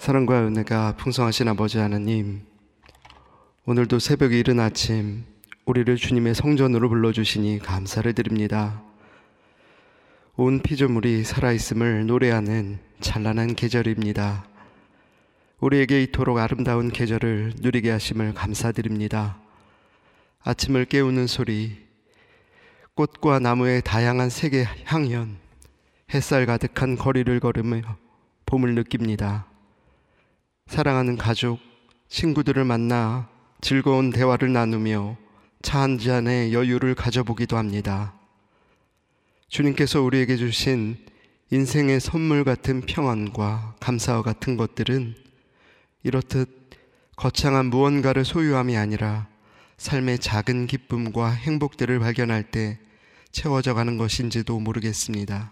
사랑과 은혜가 풍성하신 아버지 하나님, 오늘도 새벽에 이른 아침 우리를 주님의 성전으로 불러주시니 감사를 드립니다. 온 피조물이 살아있음을 노래하는 찬란한 계절입니다. 우리에게 이토록 아름다운 계절을 누리게 하심을 감사드립니다. 아침을 깨우는 소리, 꽃과 나무의 다양한 색의 향연, 햇살 가득한 거리를 걸으며 봄을 느낍니다. 사랑하는 가족, 친구들을 만나 즐거운 대화를 나누며 차 한 잔의 여유를 가져보기도 합니다. 주님께서 우리에게 주신 인생의 선물 같은 평안과 감사와 같은 것들은 이렇듯 거창한 무언가를 소유함이 아니라 삶의 작은 기쁨과 행복들을 발견할 때 채워져 가는 것인지도 모르겠습니다.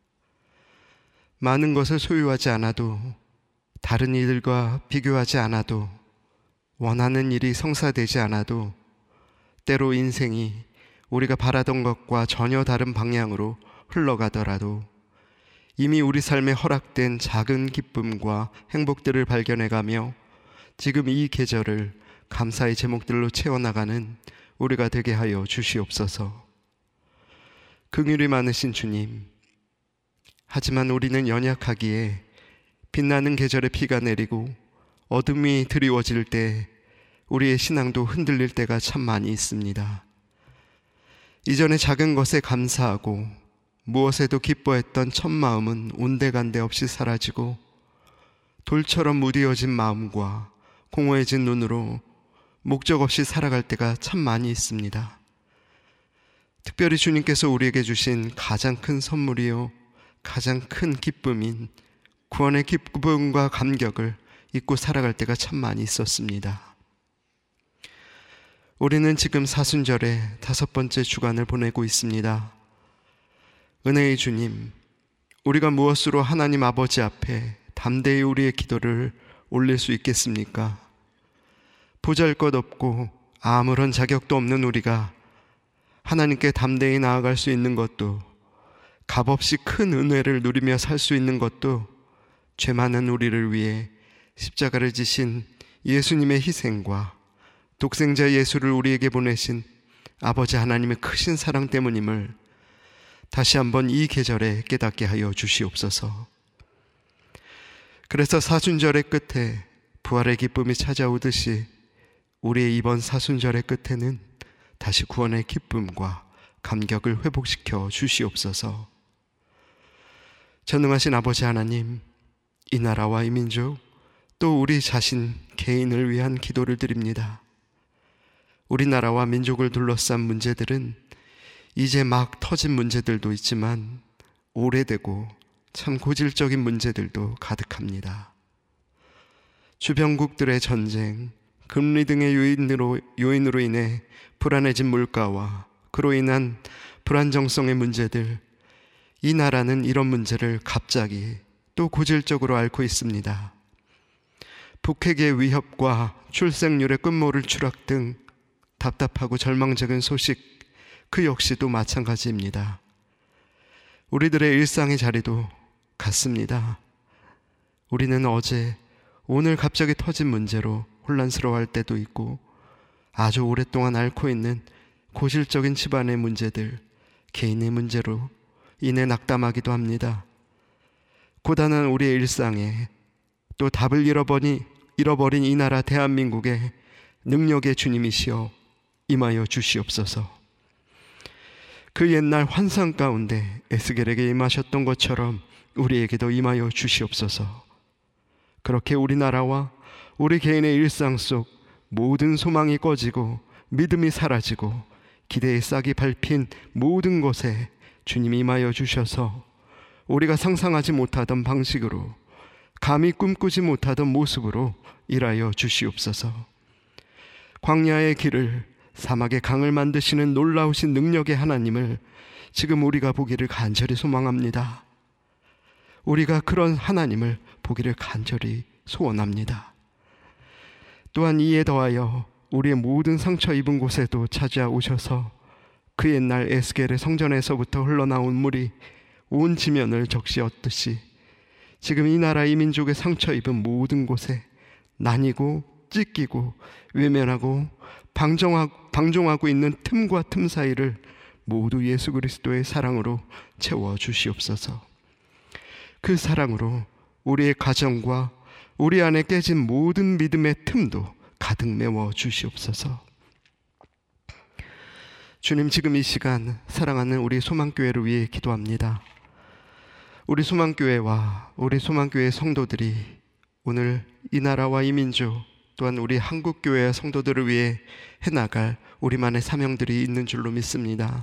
많은 것을 소유하지 않아도, 다른 이들과 비교하지 않아도, 원하는 일이 성사되지 않아도 때로 인생이 우리가 바라던 것과 전혀 다른 방향으로 흘러가더라도 이미 우리 삶에 허락된 작은 기쁨과 행복들을 발견해가며 지금 이 계절을 감사의 제목들로 채워나가는 우리가 되게 하여 주시옵소서. 긍휼이 많으신 주님, 하지만 우리는 연약하기에 빛나는 계절에 비가 내리고 어둠이 드리워질 때 우리의 신앙도 흔들릴 때가 참 많이 있습니다. 이전에 작은 것에 감사하고 무엇에도 기뻐했던 첫 마음은 온데간데 없이 사라지고 돌처럼 무뎌진 마음과 공허해진 눈으로 목적 없이 살아갈 때가 참 많이 있습니다. 특별히 주님께서 우리에게 주신 가장 큰 선물이요 가장 큰 기쁨인 구원의 기쁨과 감격을 잊고 살아갈 때가 참 많이 있었습니다. 우리는 지금 사순절의 5번째 주간을 보내고 있습니다. 은혜의 주님, 우리가 무엇으로 하나님 아버지 앞에 담대히 우리의 기도를 올릴 수 있겠습니까? 보잘것없고 아무런 자격도 없는 우리가 하나님께 담대히 나아갈 수 있는 것도, 값없이 큰 은혜를 누리며 살 수 있는 것도 죄 많은 우리를 위해 십자가를 지신 예수님의 희생과 독생자 예수를 우리에게 보내신 아버지 하나님의 크신 사랑 때문임을 다시 한번 이 계절에 깨닫게 하여 주시옵소서. 그래서 사순절의 끝에 부활의 기쁨이 찾아오듯이 우리의 이번 사순절의 끝에는 다시 구원의 기쁨과 감격을 회복시켜 주시옵소서. 전능하신 아버지 하나님, 이 나라와 이 민족, 또 우리 자신 개인을 위한 기도를 드립니다. 우리나라와 민족을 둘러싼 문제들은 이제 막 터진 문제들도 있지만 오래되고 참 고질적인 문제들도 가득합니다. 주변국들의 전쟁, 금리 등의 요인으로 인해 불안해진 물가와 그로 인한 불안정성의 문제들, 이 나라는 이런 문제를 갑자기 또 고질적으로 앓고 있습니다. 북핵의 위협과 출생률의 끝모를 추락 등 답답하고 절망적인 소식, 그 역시도 마찬가지입니다. 우리들의 일상의 자리도 같습니다. 우리는 어제, 오늘 갑자기 터진 문제로 혼란스러워할 때도 있고, 아주 오랫동안 앓고 있는 고질적인 집안의 문제들, 개인의 문제로 인해 낙담하기도 합니다. 고단한 우리의 일상에 또 답을 잃어버린 이 나라 대한민국의 능력의 주님이시여 임하여 주시옵소서. 그 옛날 환상 가운데 에스겔에게 임하셨던 것처럼 우리에게도 임하여 주시옵소서. 그렇게 우리나라와 우리 개인의 일상 속 모든 소망이 꺼지고 믿음이 사라지고 기대의 싹이 밟힌 모든 곳에 주님이 임하여 주셔서 우리가 상상하지 못하던 방식으로, 감히 꿈꾸지 못하던 모습으로 일하여 주시옵소서. 광야의 길을, 사막의 강을 만드시는 놀라우신 능력의 하나님을 지금 우리가 보기를 간절히 소망합니다. 우리가 그런 하나님을 보기를 간절히 소원합니다. 또한 이에 더하여 우리의 모든 상처 입은 곳에도 찾아오셔서 그 옛날 에스겔의 성전에서부터 흘러나온 물이 온 지면을 적시었듯이 지금 이 나라 이 민족의 상처 입은 모든 곳에 나뉘고 찢기고 외면하고 방종하고 있는 틈과 틈 사이를 모두 예수 그리스도의 사랑으로 채워 주시옵소서. 그 사랑으로 우리의 가정과 우리 안에 깨진 모든 믿음의 틈도 가득 메워 주시옵소서. 주님, 지금 이 시간 사랑하는 우리 소망교회를 위해 기도합니다. 우리 소망교회와 우리 소망교회 성도들이 오늘 이 나라와 이 민족 또한 우리 한국교회의 성도들을 위해 해나갈 우리만의 사명들이 있는 줄로 믿습니다.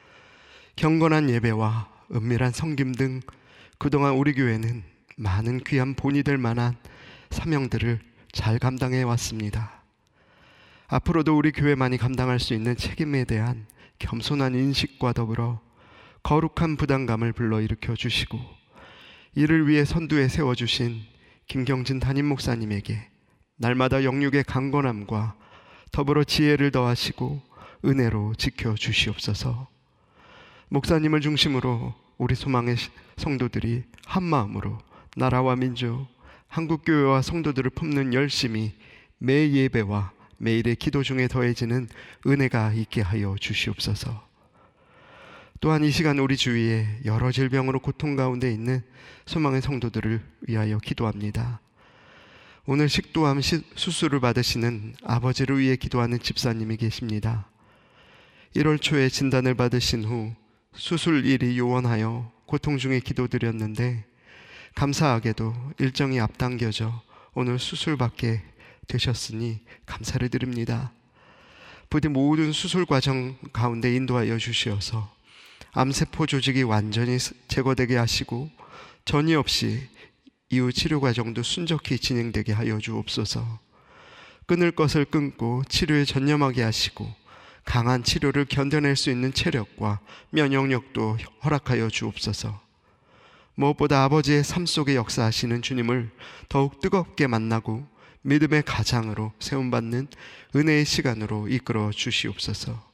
경건한 예배와 은밀한 섬김 등 그동안 우리 교회는 많은 귀한 본이 될 만한 사명들을 잘 감당해 왔습니다. 앞으로도 우리 교회만이 감당할 수 있는 책임에 대한 겸손한 인식과 더불어 거룩한 부담감을 불러일으켜 주시고 이를 위해 선두에 세워주신 김경진 담임 목사님에게 날마다 영육의 강건함과 더불어 지혜를 더하시고 은혜로 지켜주시옵소서. 목사님을 중심으로 우리 소망의 성도들이 한마음으로 나라와 민족, 한국교회와 성도들을 품는 열심이 매 예배와 매일의 기도 중에 더해지는 은혜가 있게 하여 주시옵소서. 또한 이 시간 우리 주위에 여러 질병으로 고통 가운데 있는 소망의 성도들을 위하여 기도합니다. 오늘 식도암 수술을 받으시는 아버지를 위해 기도하는 집사님이 계십니다. 1월 초에 진단을 받으신 후 수술일이 요원하여 고통 중에 기도드렸는데 감사하게도 일정이 앞당겨져 오늘 수술받게 되셨으니 감사를 드립니다. 부디 모든 수술 과정 가운데 인도하여 주시어서 암세포 조직이 완전히 제거되게 하시고 전이 없이 이후 치료 과정도 순적히 진행되게 하여 주옵소서. 끊을 것을 끊고 치료에 전념하게 하시고 강한 치료를 견뎌낼 수 있는 체력과 면역력도 허락하여 주옵소서. 무엇보다 아버지의 삶 속에 역사하시는 주님을 더욱 뜨겁게 만나고 믿음의 가장으로 세움받는 은혜의 시간으로 이끌어 주시옵소서.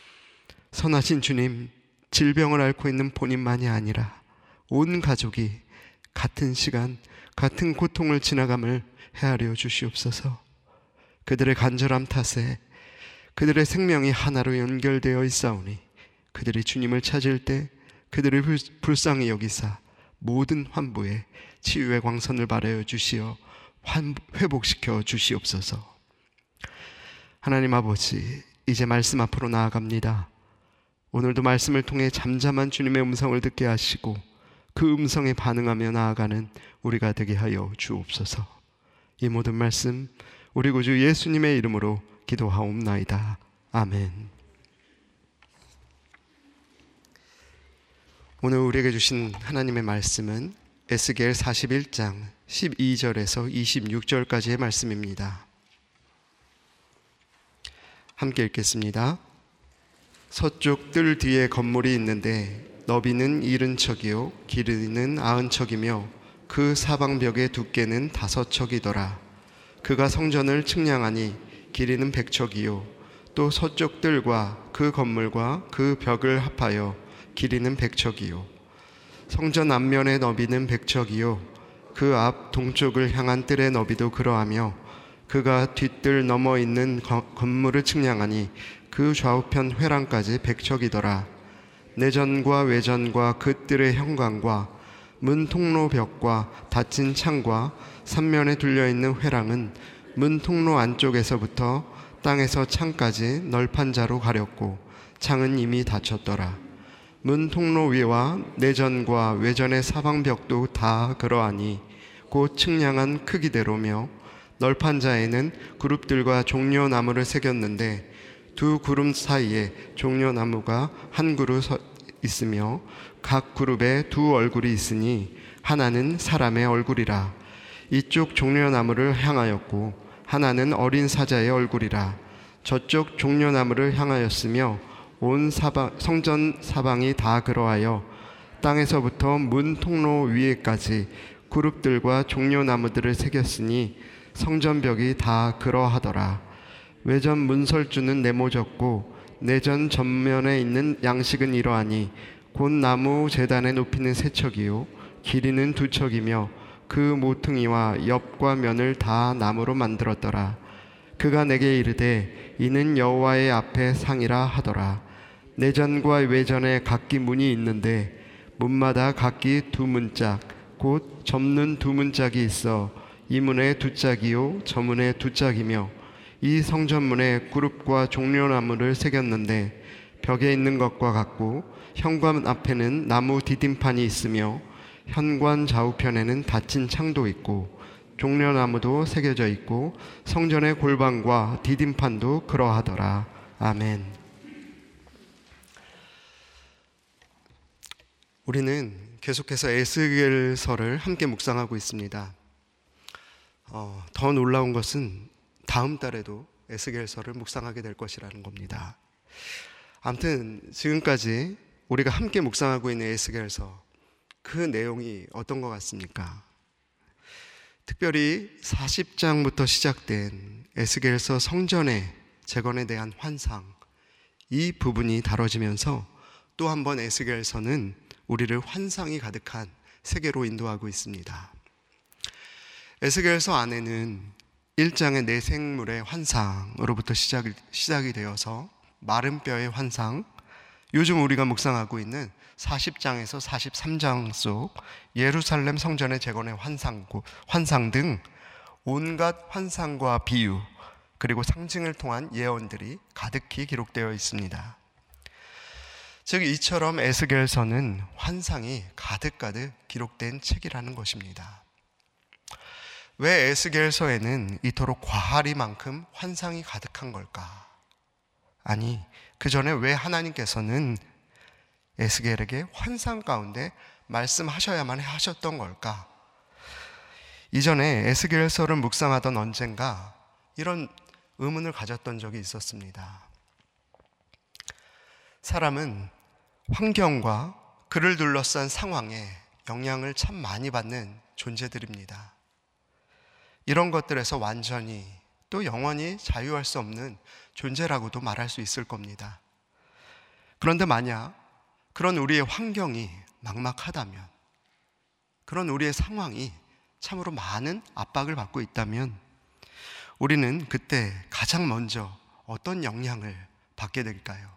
선하신 주님, 질병을 앓고 있는 본인만이 아니라 온 가족이 같은 시간, 같은 고통을 지나감을 헤아려 주시옵소서. 그들의 간절함 탓에 그들의 생명이 하나로 연결되어 있사오니 그들이 주님을 찾을 때 그들을 불쌍히 여기사 모든 환부에 치유의 광선을 발하여 주시어 회복시켜 주시옵소서. 하나님 아버지, 이제 말씀 앞으로 나아갑니다. 오늘도 말씀을 통해 잠잠한 주님의 음성을 듣게 하시고 그 음성에 반응하며 나아가는 우리가 되게 하여 주옵소서. 이 모든 말씀 우리 구주 예수님의 이름으로 기도하옵나이다. 아멘. 오늘 우리에게 주신 하나님의 말씀은 에스겔 41장 12절에서 26절까지의 말씀입니다. 함께 읽겠습니다. 서쪽 뜰 뒤에 건물이 있는데 너비는 70척이요 길이는 90척이며 그 사방벽의 두께는 5척이더라. 그가 성전을 측량하니 길이는 100척이요 또 서쪽 뜰과 그 건물과 그 벽을 합하여 길이는 100척이요 성전 앞면의 너비는 100척이요 그 앞 동쪽을 향한 뜰의 너비도 그러하며 그가 뒷뜰 넘어 있는 건물을 측량하니 그 좌우편 회랑까지 100척이더라. 내전과 외전과 그 뜰의 현관과 문 통로 벽과 닫힌 창과 삼면에 둘려있는 회랑은 문 통로 안쪽에서부터 땅에서 창까지 널판자로 가렸고 창은 이미 닫혔더라. 문 통로 위와 내전과 외전의 사방벽도 다 그러하니 곧 측량한 크기대로며 널판자에는 그룹들과 종려나무를 새겼는데 두 그룹 사이에 종려나무가 한 그룹 있으며 각 그룹에 두 얼굴이 있으니 하나는 사람의 얼굴이라. 이쪽 종려나무를 향하였고 하나는 어린 사자의 얼굴이라. 저쪽 종려나무를 향하였으며 온 성전 사방이 다 그러하여 땅에서부터 문 통로 위에까지 그룹들과 종려나무들을 새겼으니 성전벽이 다 그러하더라. 외전 문설주는 네모졌고 내전 전면에 있는 양식은 이러하니 곧 나무 제단의 높이는 3척이요 길이는 2척이며 그 모퉁이와 엽과 면을 다 나무로 만들었더라. 그가 내게 이르되 이는 여호와의 앞에 상이라 하더라. 내전과 외전에 각기 문이 있는데 문마다 각기 두 문짝 곧 접는 두 문짝이 있어 이 문에 두 짝이요 저 문에 두 짝이며 이 성전문에 구룹과 종려나무를 새겼는데 벽에 있는 것과 같고 현관 앞에는 나무 디딤판이 있으며 현관 좌우편에는 닫힌 창도 있고 종려나무도 새겨져 있고 성전의 골방과 디딤판도 그러하더라. 아멘. 우리는 계속해서 에스겔서를 함께 묵상하고 있습니다. 더 놀라운 것은 다음 달에도 에스겔서를 묵상하게 될 것이라는 겁니다. 아무튼 지금까지 우리가 함께 묵상하고 있는 에스겔서, 그 내용이 어떤 것 같습니까? 특별히 40장부터 시작된 에스겔서 성전의 재건에 대한 환상, 이 부분이 다뤄지면서 또 한 번 에스겔서는 우리를 환상이 가득한 세계로 인도하고 있습니다. 에스겔서 안에는 1장의 내생물의 환상으로부터 시작이 되어서 마른 뼈의 환상, 요즘 우리가 묵상하고 있는 40장에서 43장 속 예루살렘 성전의 재건의 환상 등 온갖 환상과 비유, 그리고 상징을 통한 예언들이 가득히 기록되어 있습니다. 즉 이처럼 에스겔서는 환상이 가득가득 기록된 책이라는 것입니다. 왜 에스겔서에는 이토록 과하리만큼 환상이 가득한 걸까? 아니, 그 전에 왜 하나님께서는 에스겔에게 환상 가운데 말씀하셔야만 하셨던 걸까? 이전에 에스겔서를 묵상하던 언젠가 이런 의문을 가졌던 적이 있었습니다. 사람은 환경과 그를 둘러싼 상황에 영향을 참 많이 받는 존재들입니다. 이런 것들에서 완전히 또 영원히 자유할 수 없는 존재라고도 말할 수 있을 겁니다. 그런데 만약 그런 우리의 환경이 막막하다면, 그런 우리의 상황이 참으로 많은 압박을 받고 있다면 우리는 그때 가장 먼저 어떤 영향을 받게 될까요?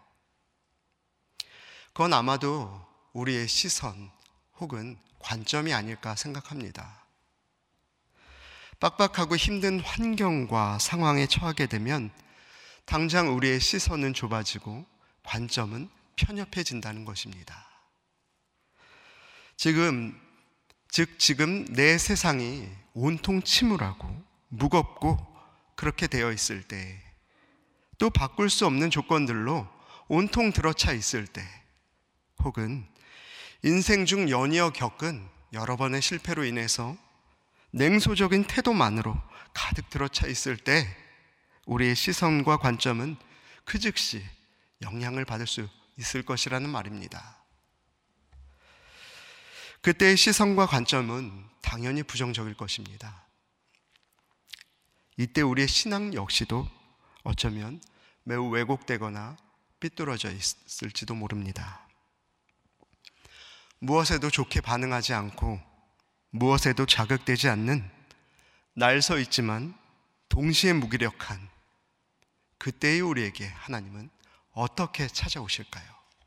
그건 아마도 우리의 시선 혹은 관점이 아닐까 생각합니다. 빡빡하고 힘든 환경과 상황에 처하게 되면 당장 우리의 시선은 좁아지고 관점은 편협해진다는 것입니다. 지금 내 세상이 온통 침울하고 무겁고 그렇게 되어 있을 때, 또 바꿀 수 없는 조건들로 온통 들어차 있을 때, 혹은 인생 중 연이어 겪은 여러 번의 실패로 인해서 냉소적인 태도만으로 가득 들어차 있을 때 우리의 시선과 관점은 그 즉시 영향을 받을 수 있을 것이라는 말입니다. 그때의 시선과 관점은 당연히 부정적일 것입니다. 이때 우리의 신앙 역시도 어쩌면 매우 왜곡되거나 삐뚤어져 있을지도 모릅니다. 무엇에도 좋게 반응하지 않고 무엇에도 자극되지 않는 날 서 있지만 동시에 무기력한 그때의 우리에게 하나님은 어떻게 찾아오실까요?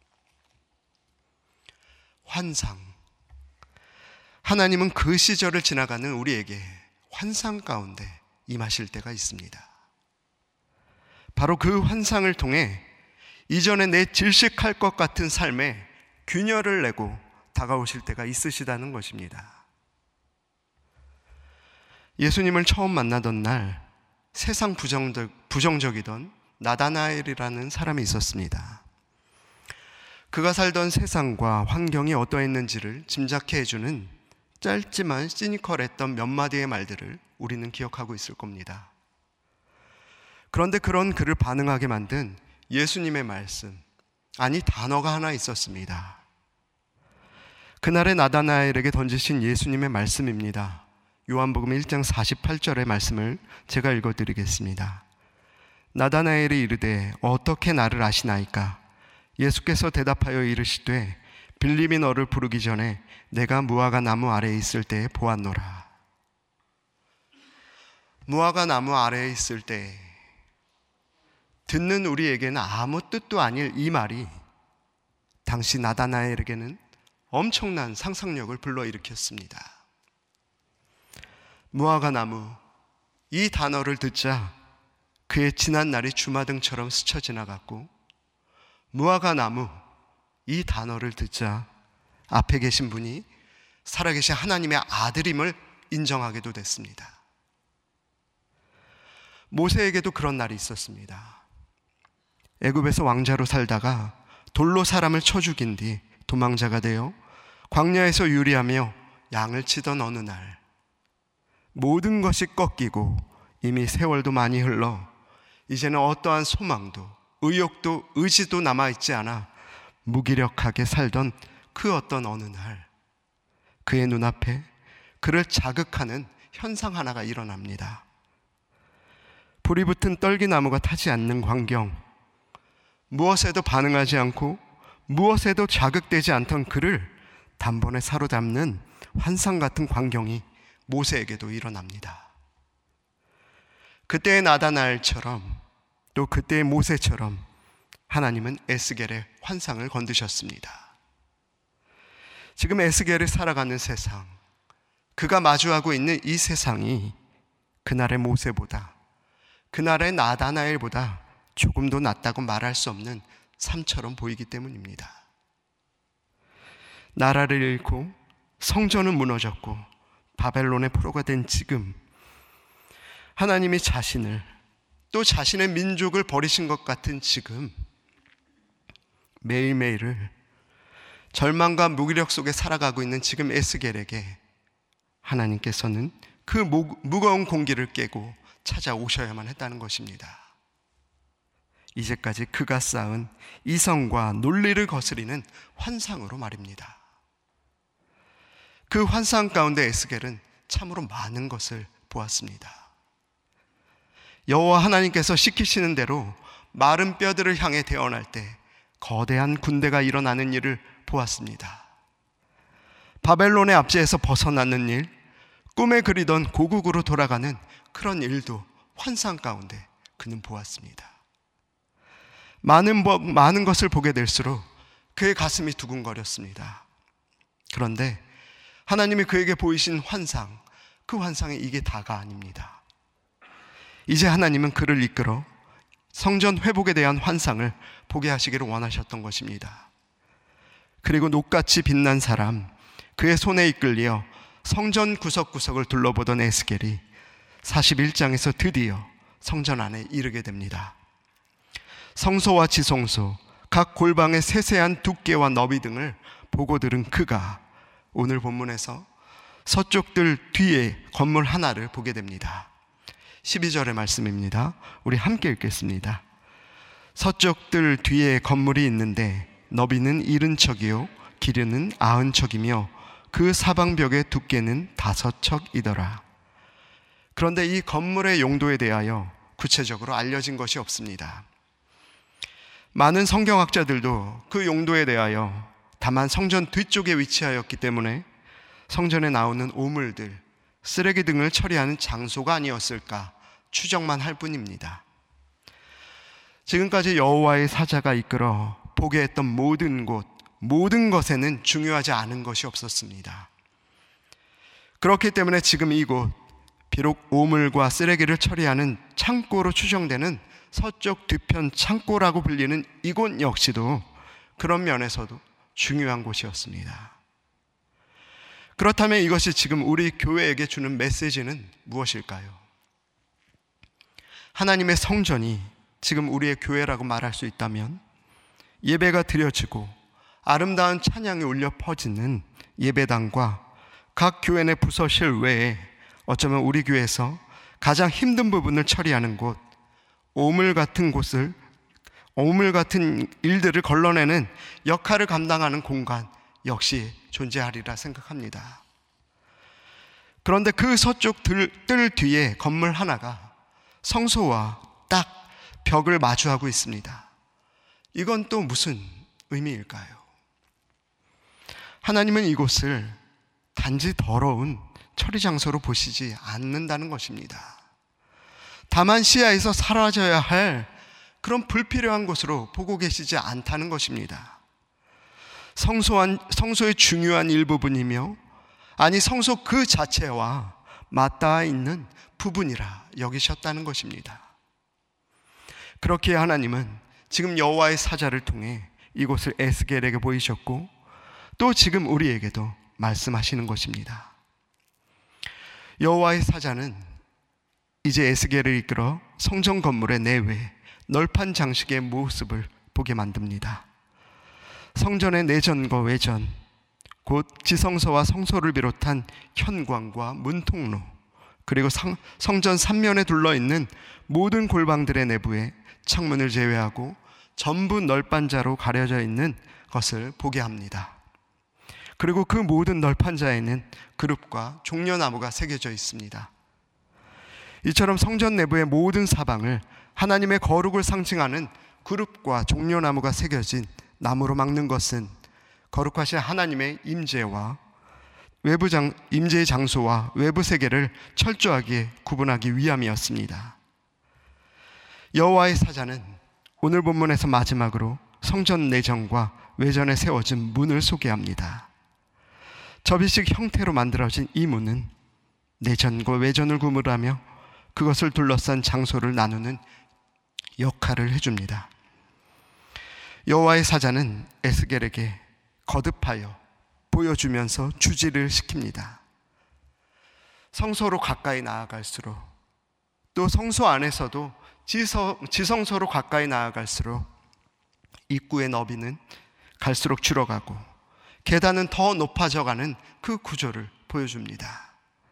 환상. 하나님은 그 시절을 지나가는 우리에게 환상 가운데 임하실 때가 있습니다. 바로 그 환상을 통해 이전에 내 질식할 것 같은 삶에 균열을 내고 다가오실 때가 있으시다는 것입니다. 예수님을 처음 만나던 날 세상 부정적이던 나다나엘이라는 사람이 있었습니다. 그가 살던 세상과 환경이 어떠했는지를 짐작해 해주는 짧지만 시니컬했던 몇 마디의 말들을 우리는 기억하고 있을 겁니다. 그런데 그런 그를 반응하게 만든 예수님의 말씀, 아니 단어가 하나 있었습니다. 그날의 나다나엘에게 던지신 예수님의 말씀입니다. 요한복음 1장 48절의 말씀을 제가 읽어드리겠습니다. 나다나엘이 이르되 어떻게 나를 아시나이까? 예수께서 대답하여 이르시되 빌립이 너를 부르기 전에 내가 무화과 나무 아래에 있을 때에 보았노라. 무화과 나무 아래에 있을 때 듣는 우리에게는 아무 뜻도 아닐 이 말이 당시 나다나엘에게는 엄청난 상상력을 불러일으켰습니다. 무화과 나무, 이 단어를 듣자 그의 지난 날이 주마등처럼 스쳐 지나갔고, 무화과 나무, 이 단어를 듣자 앞에 계신 분이 살아계신 하나님의 아들임을 인정하게도 됐습니다. 모세에게도 그런 날이 있었습니다. 애굽에서 왕자로 살다가 돌로 사람을 쳐 죽인 뒤 도망자가 되어 광야에서 유리하며 양을 치던 어느 날, 모든 것이 꺾이고 이미 세월도 많이 흘러 이제는 어떠한 소망도 의욕도 의지도 남아있지 않아 무기력하게 살던 그 어떤 어느 날, 그의 눈앞에 그를 자극하는 현상 하나가 일어납니다. 불이 붙은 떨기나무가 타지 않는 광경, 무엇에도 반응하지 않고 무엇에도 자극되지 않던 그를 단번에 사로잡는 환상 같은 광경이 모세에게도 일어납니다. 그때의 나다나엘처럼 또 그때의 모세처럼 하나님은 에스겔의 환상을 건드셨습니다. 지금 에스겔이 살아가는 세상, 그가 마주하고 있는 이 세상이 그날의 모세보다, 그날의 나다나엘보다 조금도 낫다고 말할 수 없는 삶처럼 보이기 때문입니다. 나라를 잃고 성전은 무너졌고 바벨론의 포로가 된 지금, 하나님이 자신을 또 자신의 민족을 버리신 것 같은 지금, 매일매일을 절망과 무기력 속에 살아가고 있는 지금 에스겔에게 하나님께서는 그 무거운 공기를 깨고 찾아오셔야만 했다는 것입니다. 이제까지 그가 쌓은 이성과 논리를 거스리는 환상으로 말입니다. 그 환상 가운데 에스겔은 참으로 많은 것을 보았습니다. 여호와 하나님께서 시키시는 대로 마른 뼈들을 향해 대언할 때 거대한 군대가 일어나는 일을 보았습니다. 바벨론의 압제에서 벗어나는 일, 꿈에 그리던 고국으로 돌아가는 그런 일도 환상 가운데 그는 보았습니다. 많은 것을 보게 될수록 그의 가슴이 두근거렸습니다. 그런데 하나님이 그에게 보이신 환상, 그 환상이 이게 다가 아닙니다. 이제 하나님은 그를 이끌어 성전 회복에 대한 환상을 보게 하시기를 원하셨던 것입니다. 그리고 녹같이 빛난 사람, 그의 손에 이끌려 성전 구석구석을 둘러보던 에스겔이 41장에서 드디어 성전 안에 이르게 됩니다. 성소와 지성소, 각 골방의 세세한 두께와 너비 등을 보고 들은 그가 오늘 본문에서 서쪽들 뒤에 건물 하나를 보게 됩니다. 12절의 말씀입니다. 우리 함께 읽겠습니다. 서쪽들 뒤에 건물이 있는데 너비는 70척이요 길이는 90척이며 그 사방벽의 두께는 5척이더라. 그런데 이 건물의 용도에 대하여 구체적으로 알려진 것이 없습니다. 많은 성경학자들도 그 용도에 대하여 다만 성전 뒤쪽에 위치하였기 때문에 성전에 나오는 오물들, 쓰레기 등을 처리하는 장소가 아니었을까 추정만 할 뿐입니다. 지금까지 여호와의 사자가 이끌어 보게 했던 모든 곳, 모든 것에는 중요하지 않은 것이 없었습니다. 그렇기 때문에 지금 이곳, 비록 오물과 쓰레기를 처리하는 창고로 추정되는 서쪽 뒤편 창고라고 불리는 이곳 역시도 그런 면에서도 중요한 곳이었습니다. 그렇다면 이것이 지금 우리 교회에게 주는 메시지는 무엇일까요? 하나님의 성전이 지금 우리의 교회라고 말할 수 있다면 예배가 드려지고 아름다운 찬양이 울려 퍼지는 예배당과 각 교회 내 부서실 외에 어쩌면 우리 교회에서 가장 힘든 부분을 처리하는 곳, 오물 같은 일들을 걸러내는 역할을 감당하는 공간 역시 존재하리라 생각합니다. 그런데 그 서쪽 뜰 뒤에 건물 하나가 성소와 딱 벽을 마주하고 있습니다. 이건 또 무슨 의미일까요? 하나님은 이곳을 단지 더러운 처리 장소로 보시지 않는다는 것입니다. 다만 시야에서 사라져야 할 그런 불필요한 것으로 보고 계시지 않다는 것입니다. 성소의 중요한 일부분이며, 아니 성소 그 자체와 맞닿아 있는 부분이라 여기셨다는 것입니다. 그렇기에 하나님은 지금 여호와의 사자를 통해 이곳을 에스겔에게 보이셨고, 또 지금 우리에게도 말씀하시는 것입니다. 여호와의 사자는 이제 에스겔을 이끌어 성전 건물의 내외 널판 장식의 모습을 보게 만듭니다. 성전의 내전과 외전, 곧 지성소와 성소를 비롯한 현관과 문통로, 그리고 성전 3면에 둘러있는 모든 골방들의 내부에 창문을 제외하고 전부 널판자로 가려져 있는 것을 보게 합니다. 그리고 그 모든 널판자에는 그룹과 종려나무가 새겨져 있습니다. 이처럼 성전 내부의 모든 사방을 하나님의 거룩을 상징하는 그룹과 종려나무가 새겨진 나무로 막는 것은 거룩하신 하나님의 임재와 임재의 장소와 외부 세계를 철저하게 구분하기 위함이었습니다. 여호와의 사자는 오늘 본문에서 마지막으로 성전 내전과 외전에 세워진 문을 소개합니다. 접이식 형태로 만들어진 이 문은 내전과 외전을 구분하며 그것을 둘러싼 장소를 나누는 역할을 해줍니다. 여호와의 사자는 에스겔에게 거듭하여 보여주면서 주지를 시킵니다. 성소로 가까이 나아갈수록, 또 성소 안에서도 지성소로 가까이 나아갈수록 입구의 너비는 갈수록 줄어가고 계단은 더 높아져가는 그 구조를 보여줍니다.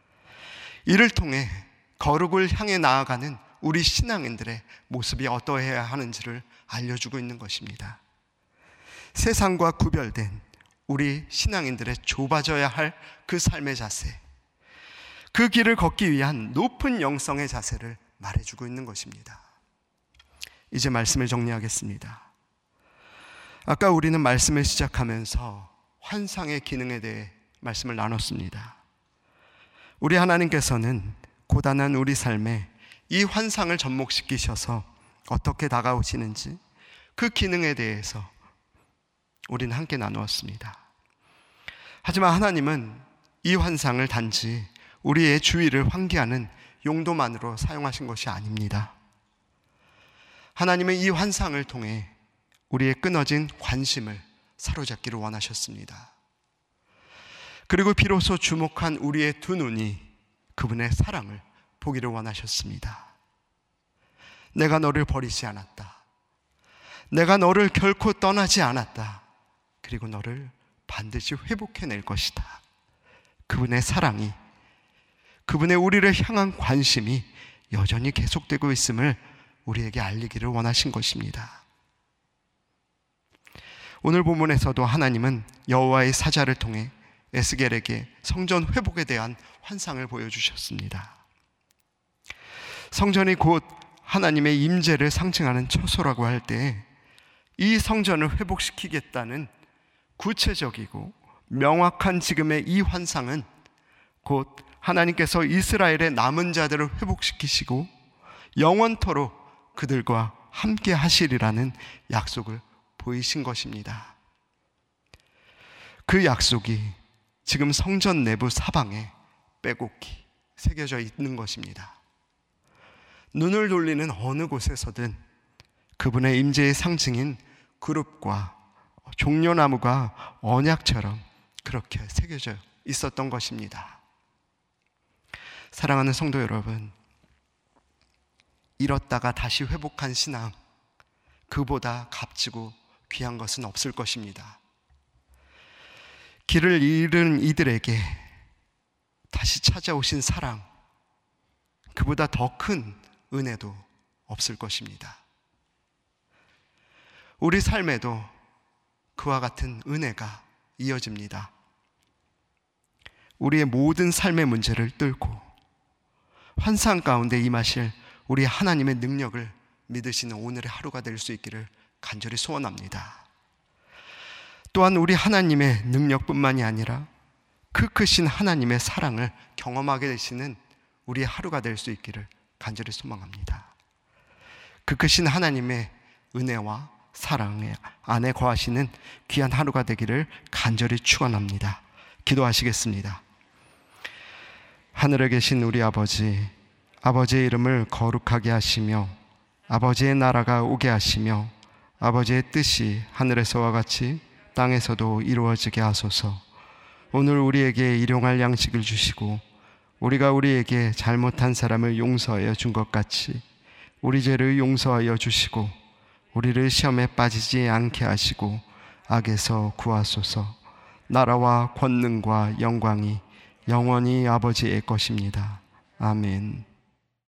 이를 통해 거룩을 향해 나아가는 우리 신앙인들의 모습이 어떠해야 하는지를 알려주고 있는 것입니다. 세상과 구별된 우리 신앙인들의 좁아져야 할 그 삶의 자세, 그 길을 걷기 위한 높은 영성의 자세를 말해주고 있는 것입니다. 이제 말씀을 정리하겠습니다. 아까 우리는 말씀을 시작하면서 환상의 기능에 대해 말씀을 나눴습니다. 우리 하나님께서는 고단한 우리 삶에 이 환상을 접목시키셔서 어떻게 다가오시는지, 그 기능에 대해서 우리는 함께 나누었습니다. 하지만 하나님은 이 환상을 단지 우리의 주위를 환기하는 용도만으로 사용하신 것이 아닙니다. 하나님은 이 환상을 통해 우리의 끊어진 관심을 사로잡기를 원하셨습니다. 그리고 비로소 주목한 우리의 두 눈이 그분의 사랑을 보기를 원하셨습니다. 내가 너를 버리지 않았다. 내가 너를 결코 떠나지 않았다. 그리고 너를 반드시 회복해낼 것이다. 그분의 사랑이, 그분의 우리를 향한 관심이 여전히 계속되고 있음을 우리에게 알리기를 원하신 것입니다. 오늘 본문에서도 하나님은 여호와의 사자를 통해 에스겔에게 성전 회복에 대한 환상을 보여주셨습니다. 성전이 곧 하나님의 임재를 상징하는 처소라고 할 때 이 성전을 회복시키겠다는 구체적이고 명확한 지금의 이 환상은 곧 하나님께서 이스라엘의 남은 자들을 회복시키시고 영원토록 그들과 함께 하시리라는 약속을 보이신 것입니다. 그 약속이 지금 성전 내부 사방에 빼곡히 새겨져 있는 것입니다. 눈을 돌리는 어느 곳에서든 그분의 임재의 상징인 그룹과 종려나무가 언약처럼 그렇게 새겨져 있었던 것입니다. 사랑하는 성도 여러분, 잃었다가 다시 회복한 신앙, 그보다 값지고 귀한 것은 없을 것입니다. 길을 잃은 이들에게 다시 찾아오신 사랑, 그보다 더 큰 은혜도 없을 것입니다. 우리 삶에도 그와 같은 은혜가 이어집니다. 우리의 모든 삶의 문제를 뚫고 환상 가운데 임하실 우리 하나님의 능력을 믿으시는 오늘의 하루가 될 수 있기를 간절히 소원합니다. 또한 우리 하나님의 능력뿐만이 아니라 그 크신 하나님의 사랑을 경험하게 되시는 우리의 하루가 될 수 있기를 간절히 소망합니다. 그 크신 하나님의 은혜와 사랑 안에 거하시는 귀한 하루가 되기를 간절히 축원합니다. 기도하시겠습니다. 하늘에 계신 우리 아버지, 아버지의 이름을 거룩하게 하시며 아버지의 나라가 오게 하시며 아버지의 뜻이 하늘에서와 같이 땅에서도 이루어지게 하소서. 오늘 우리에게 일용할 양식을 주시고 우리가 우리에게 잘못한 사람을 용서하여 준 것 같이 우리 죄를 용서하여 주시고 우리를 시험에 빠지지 않게 하시고 악에서 구하소서. 나라와 권능과 영광이 영원히 아버지의 것입니다. 아멘.